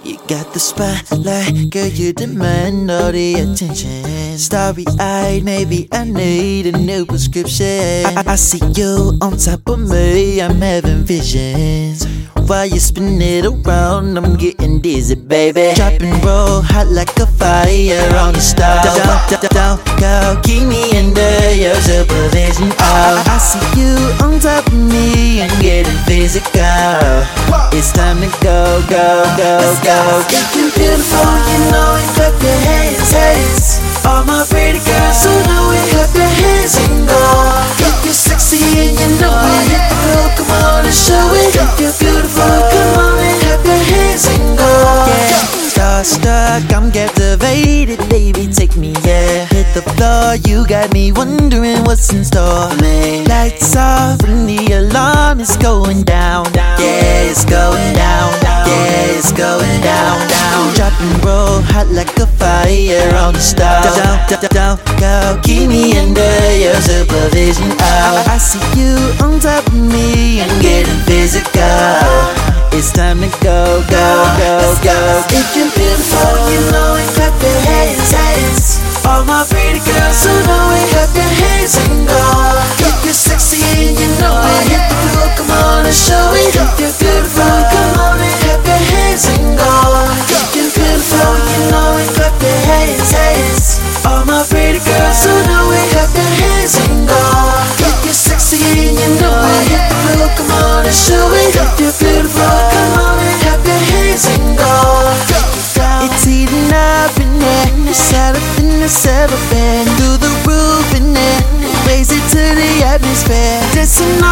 You got the spotlight, girl, you demand all the attention. Starry-eyed, maybe I need a new prescription. I see you on top of me, I'm having visions. While you spin it around, I'm getting dizzy, baby. Drop and roll, hot like a fire on the stove. Don't go, keep me under your supervision. Oh, I see you on top of me, I'm getting physical. It's time to go, go, go, go. If you're beautiful, you know it, clap your hands. All my pretty girls who know it, clap your hands and go. If you're sexy and you know it, hit the floor, come on and show it. If you're beautiful, come on and clap your hands and go. Yeah, starstruck, I'm captivated, baby, take me, yeah. Hit the floor, you got me wondering what's in store for me. Lights off and the alarm is going down. Yeah, it's going down. Yeah, it's going down, down. Drop and roll, hot like a fire on the stove. Don't go, keep me under your supervision. Oh, I see you on top of me, I'm getting physical. It's time to go, go, go, go. If you're beautiful, you know it, clap your hands. All my pretty girls who know it, clap your hands and go. If you're sexy and you know it, hit the floor, come on and show it. If you're beautiful, come on and clap your hands and go. If you're beautiful, you know it, clap your hands. All my pretty girls who know it, clap your hands and go. If you're sexy and you know it, hit the floor, come on and show it. If you're beautiful, come on and clap your hands and go. It's heating up in there, it's hotter than it's ever been. Through the roof in there, raise it to the atmosphere. Dancing